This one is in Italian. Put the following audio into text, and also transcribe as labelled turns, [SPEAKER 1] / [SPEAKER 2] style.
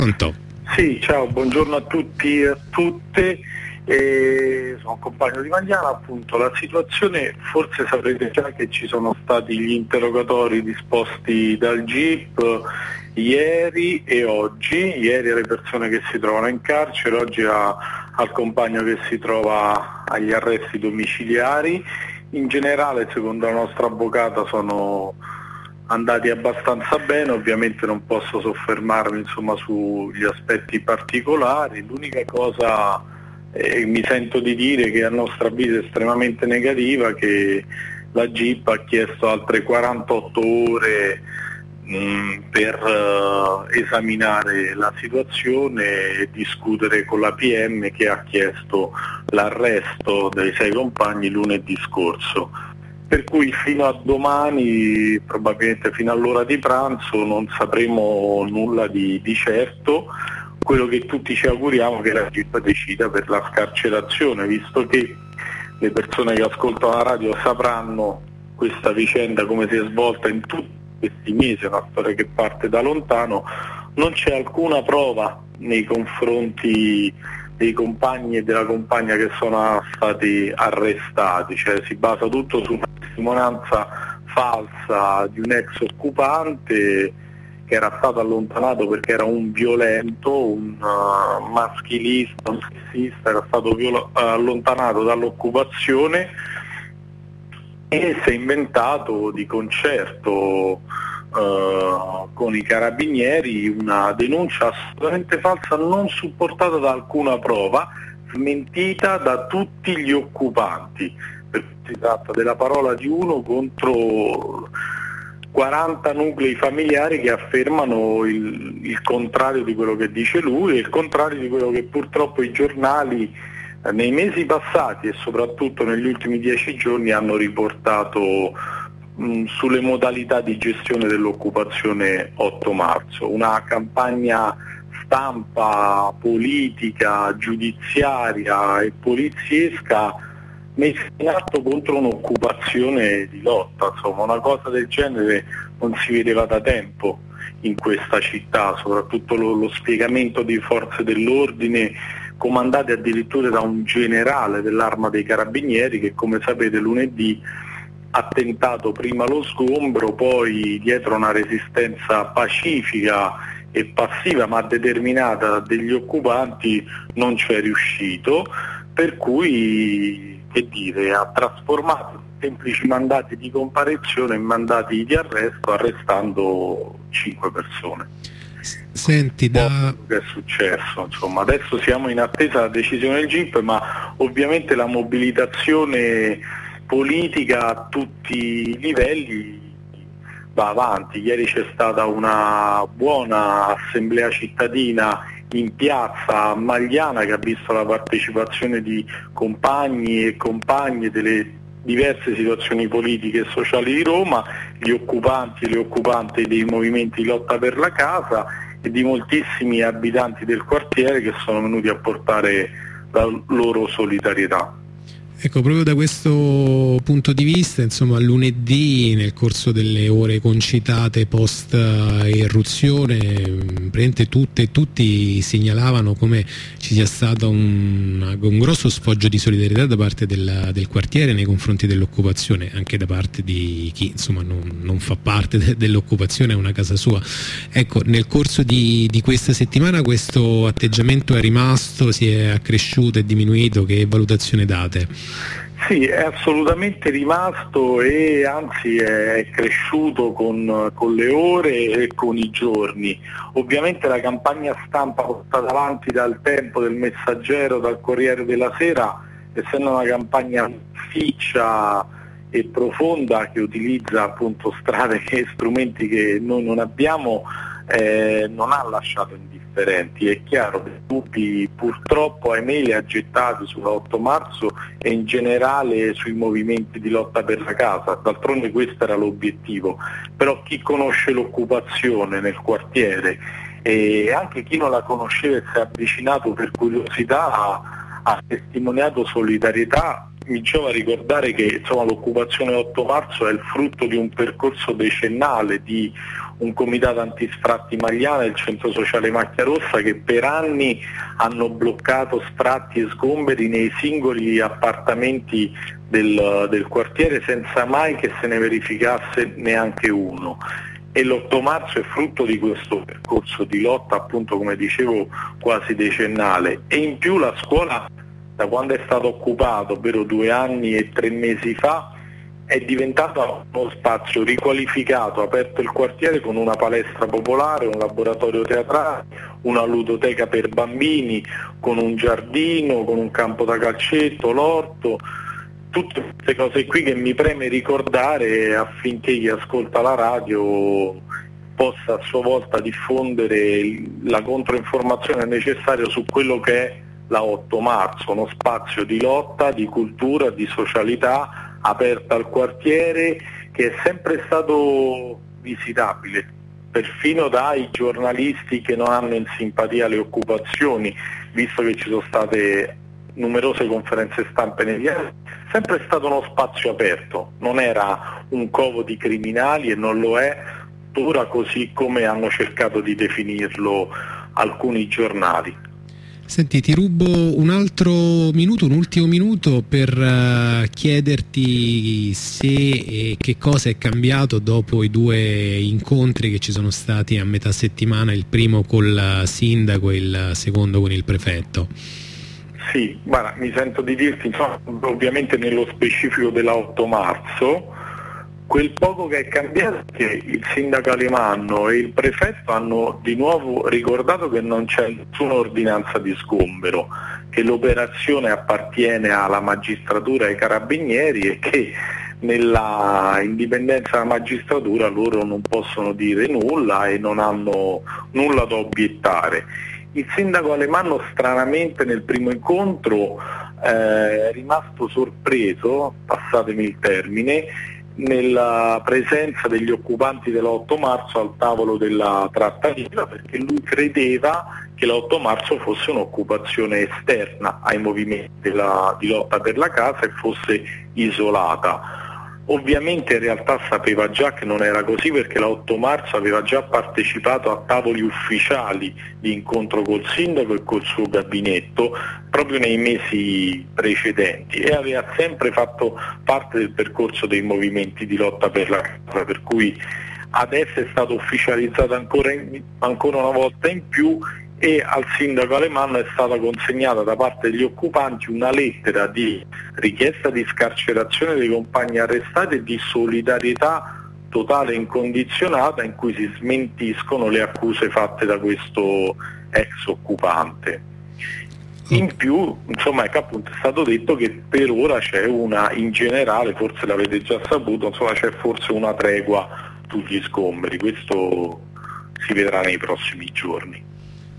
[SPEAKER 1] Pronto?
[SPEAKER 2] Sì, ciao, buongiorno a tutti e a tutte. Sono compagno di Magliana, appunto. La situazione, forse saprete già che ci sono stati gli interrogatori disposti dal GIP ieri e oggi. Ieri alle persone che si trovano in carcere, oggi al compagno che si trova agli arresti domiciliari. In generale, secondo la nostra avvocata, sono andati abbastanza bene. Ovviamente non posso soffermarmi sugli aspetti particolari. L'unica cosa mi sento di dire che a nostro avviso è estremamente negativa, che la GIP ha chiesto altre 48 ore per esaminare la situazione e discutere con la PM, che ha chiesto l'arresto dei 6 compagni lunedì scorso. Per cui fino a domani, probabilmente fino all'ora di pranzo, non sapremo nulla di certo. Quello che tutti ci auguriamo è che la GIP decida per la scarcerazione, visto che le persone che ascoltano la radio sapranno questa vicenda come si è svolta in tutti questi mesi, è una storia che parte da lontano. Non c'è alcuna prova nei confronti dei compagni e della compagna che sono stati arrestati, cioè si basa tutto su una testimonianza falsa di un ex occupante che era stato allontanato perché era un violento, un maschilista, un sessista, era stato allontanato dall'occupazione e si è inventato di concerto con i carabinieri una denuncia assolutamente falsa, non supportata da alcuna prova, smentita da tutti gli occupanti. Si tratta della parola di uno contro 40 nuclei familiari che affermano il contrario di quello che dice lui e il contrario di quello che purtroppo i giornali nei mesi passati e soprattutto negli ultimi 10 giorni hanno riportato sulle modalità di gestione dell'occupazione 8 marzo. Una campagna stampa, politica, giudiziaria e poliziesca messa in atto contro un'occupazione di lotta. Insomma, una cosa del genere non si vedeva da tempo in questa città, soprattutto lo spiegamento di forze dell'ordine comandate addirittura da un generale dell'Arma dei Carabinieri che, come sapete, lunedì ha tentato prima lo sgombro, poi dietro una resistenza pacifica e passiva ma determinata degli occupanti non c'è riuscito, per cui, che dire, ha trasformato semplici mandati di comparizione in mandati di arresto, arrestando 5 persone.
[SPEAKER 1] Senti,
[SPEAKER 2] che è successo, insomma, adesso siamo in attesa della decisione del GIP, ma ovviamente la mobilitazione politica a tutti i livelli va avanti. Ieri c'è stata una buona assemblea cittadina in piazza a Magliana che ha visto la partecipazione di compagni e compagne delle diverse situazioni politiche e sociali di Roma, gli occupanti e le occupanti dei movimenti di lotta per la casa e di moltissimi abitanti del quartiere che sono venuti a portare la loro solidarietà.
[SPEAKER 1] Ecco, proprio da questo punto di vista, insomma, lunedì, nel corso delle ore concitate post irruzione, tutti segnalavano come ci sia stato un grosso sfoggio di solidarietà da parte del quartiere nei confronti dell'occupazione, anche da parte di chi insomma non fa parte dell'occupazione, è una casa sua. Ecco, nel corso di questa settimana questo atteggiamento è rimasto, si è accresciuto, è diminuito? Che valutazione date?
[SPEAKER 2] Sì, è assolutamente rimasto e anzi è cresciuto con le ore e con i giorni. Ovviamente la campagna stampa portata avanti dal Tempo, del Messaggero, dal Corriere della Sera, essendo una campagna ficcia e profonda che utilizza appunto strade e strumenti che noi non abbiamo, non ha lasciato indifferenti. È chiaro che tutti purtroppo, ahimè, li ha gettati sull'8 marzo e in generale sui movimenti di lotta per la casa. D'altronde questo era l'obiettivo, però chi conosce l'occupazione nel quartiere e anche chi non la conosceva e si è avvicinato per curiosità ha testimoniato solidarietà mi giova ricordare che insomma, l'occupazione 8 marzo è il frutto di un percorso decennale di un comitato antisfratti Magliana e il centro sociale Macchia Rossa che per anni hanno bloccato sfratti e sgomberi nei singoli appartamenti del quartiere senza mai che se ne verificasse neanche uno. E l'8 marzo è frutto di questo percorso di lotta, appunto come dicevo, quasi decennale. E in più la scuola, da quando è stato occupato, ovvero 2 anni e 3 mesi fa, è diventato uno spazio riqualificato, aperto il quartiere con una palestra popolare, un laboratorio teatrale, una ludoteca per bambini, con un giardino, con un campo da calcetto, l'orto, tutte queste cose qui che mi preme ricordare affinché chi ascolta la radio possa a sua volta diffondere la controinformazione necessaria su quello che è la 8 marzo, uno spazio di lotta, di cultura, di socialità aperta al quartiere che è sempre stato visitabile, perfino dai giornalisti che non hanno in simpatia le occupazioni, visto che ci sono state numerose conferenze stampe negli anni, sempre stato uno spazio aperto, non era un covo di criminali e non lo è ora così come hanno cercato di definirlo alcuni giornali.
[SPEAKER 1] Senti, ti rubo un ultimo minuto per chiederti se e che cosa è cambiato dopo i 2 incontri che ci sono stati a metà settimana, il primo col sindaco e il secondo con il prefetto.
[SPEAKER 2] Sì, guarda, mi sento di dirti, insomma, ovviamente nello specifico della 8 marzo, quel poco che è cambiato è che il sindaco Alemanno e il prefetto hanno di nuovo ricordato che non c'è nessuna ordinanza di sgombero, che l'operazione appartiene alla magistratura e ai carabinieri e che nella indipendenza della magistratura loro non possono dire nulla e non hanno nulla da obiettare. Il sindaco Alemanno stranamente nel primo incontro è rimasto sorpreso, passatemi il termine, nella presenza degli occupanti dell'8 marzo al tavolo della trattativa, perché lui credeva che l'8 marzo fosse un'occupazione esterna ai movimenti di lotta per la casa e fosse isolata. Ovviamente in realtà sapeva già che non era così, perché l'8 marzo aveva già partecipato a tavoli ufficiali di incontro col sindaco e col suo gabinetto proprio nei mesi precedenti e aveva sempre fatto parte del percorso dei movimenti di lotta per la casa, per cui adesso è stato ufficializzato ancora una volta in più e al sindaco Alemanno è stata consegnata da parte degli occupanti una lettera di richiesta di scarcerazione dei compagni arrestati e di solidarietà totale e incondizionata, in cui si smentiscono le accuse fatte da questo ex occupante. In più, insomma, appunto è stato detto che per ora c'è in generale, forse l'avete già saputo, insomma c'è forse una tregua sugli sgomberi, questo si vedrà nei prossimi giorni.